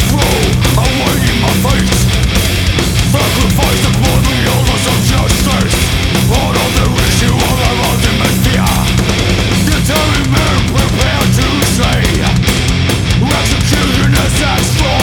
Sacrifice the bloody illness of justice. On the issue of our ultimate